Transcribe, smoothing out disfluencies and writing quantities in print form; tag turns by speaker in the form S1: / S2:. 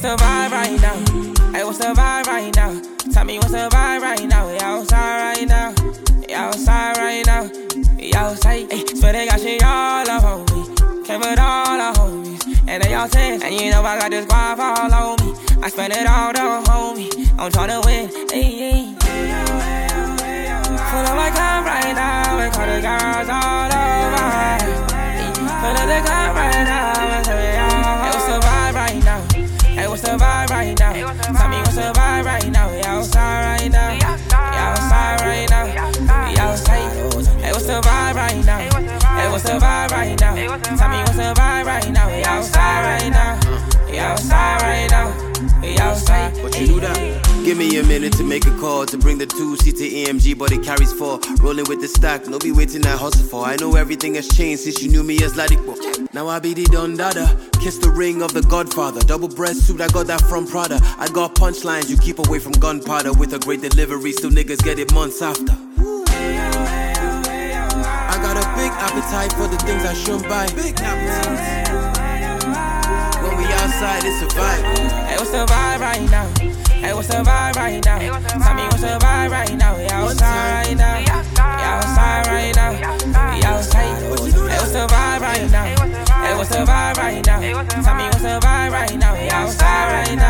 S1: the vibe right now? Hey, what's the vibe right now? Tell me what's the vibe right now? We outside right now. We outside right now. We outside. Hey, swear they got shit all up on me. Came with all the homies, and they all 10. And you know I got this guap all on me. I spend it all on homie. I'm tryna win. Hey. Full of my cup right now, and call the girls all over. Full of the cup right now, and tell me all. Hey, what's the vibe right now? Hey, what's the vibe right now? Tell me what's the vibe right now? We outside right now. We outside right now. We outside. Hey, what's the vibe right now? Hey, what's the vibe right now? Tell me what's the vibe right now? We outside right now. We outside right now. We outside.
S2: What you do that? Give me a minute to make a call to bring the 2-seater AMG, but it carries 4. Rolling with the stack, no be waiting I hustle for. I know everything has changed since you knew me as Ladipo. Now I be the Don Dada, kiss the ring of the Godfather. Double breast suit, I got that from Prada. I got punchlines, you keep away from gunpowder. With a great delivery, still niggas get it months after. I got a big appetite for the things I shouldn't buy. Big appetite. When we outside, it's a vibe.
S1: Hey, what's the vibe right now? Hey, what's the vibe right now? Tell me what's the vibe right now? We outside right now. We outside right now. We outside. Hey, what's the vibe right now? Hey, what's the vibe right now? Tell me what's the vibe right now? We outside right now.